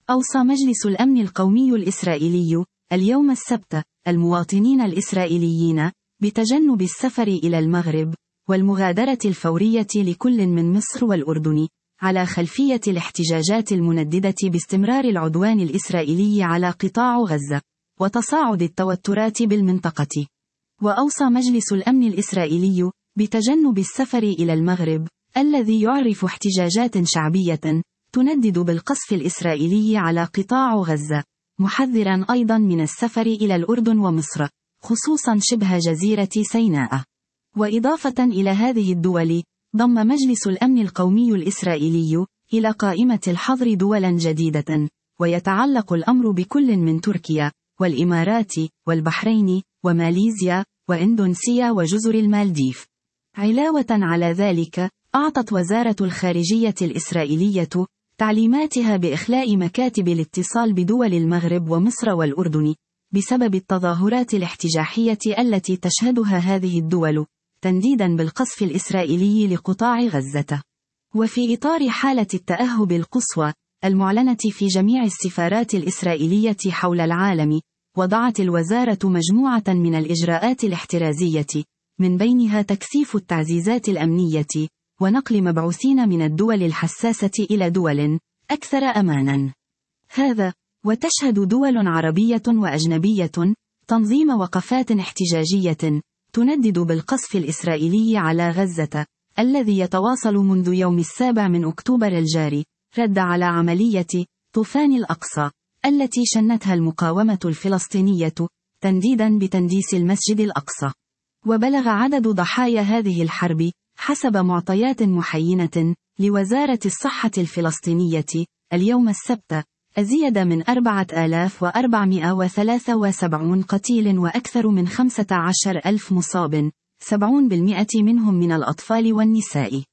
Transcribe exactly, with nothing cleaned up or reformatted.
أوصى مجلس الأمن القومي الإسرائيلي اليوم السبت المواطنين الإسرائيليين بتجنب السفر إلى المغرب والمغادرة الفورية لكل من مصر والأردن على خلفية الاحتجاجات المنددة باستمرار العدوان الإسرائيلي على قطاع غزة وتصاعد التوترات بالمنطقة. وأوصى مجلس الأمن الإسرائيلي بتجنب السفر إلى المغرب الذي يعرف احتجاجات شعبية تندد بالقصف الإسرائيلي على قطاع غزة، محذرا أيضا من السفر إلى الأردن ومصر، خصوصا شبه جزيرة سيناء. وإضافة إلى هذه الدول، ضم مجلس الأمن القومي الإسرائيلي إلى قائمة الحظر دولا جديدة، ويتعلق الأمر بكل من تركيا والإمارات والبحرين وماليزيا وإندونيسيا وجزر المالديف. علاوة على ذلك، أعطت وزارة الخارجية الإسرائيلية تعليماتها بإخلاء مكاتب الاتصال بدول المغرب ومصر والأردن بسبب التظاهرات الاحتجاجية التي تشهدها هذه الدول، تنديدا بالقصف الإسرائيلي لقطاع غزة. وفي إطار حالة التأهب القصوى المعلنة في جميع السفارات الإسرائيلية حول العالم، وضعت الوزارة مجموعة من الإجراءات الاحترازية، من بينها تكثيف التعزيزات الأمنية ونقل مبعوثين من الدول الحساسة إلى دول أكثر أماناً. هذا وتشهد دول عربية وأجنبية تنظيم وقفات احتجاجية تندد بالقصف الإسرائيلي على غزة الذي يتواصل منذ يوم السابع من أكتوبر الجاري، رد على عملية طوفان الأقصى التي شنتها المقاومة الفلسطينية تنديدا بتنديس المسجد الأقصى. وبلغ عدد ضحايا هذه الحرب حسب معطيات محينة لوزارة الصحة الفلسطينية اليوم السبت أزيد من أربعة آلاف وأربعمائة وثلاثة وسبعين قتيل وأكثر من خمسة عشر ألف مصاب، سبعين بالمئة منهم من الأطفال والنساء.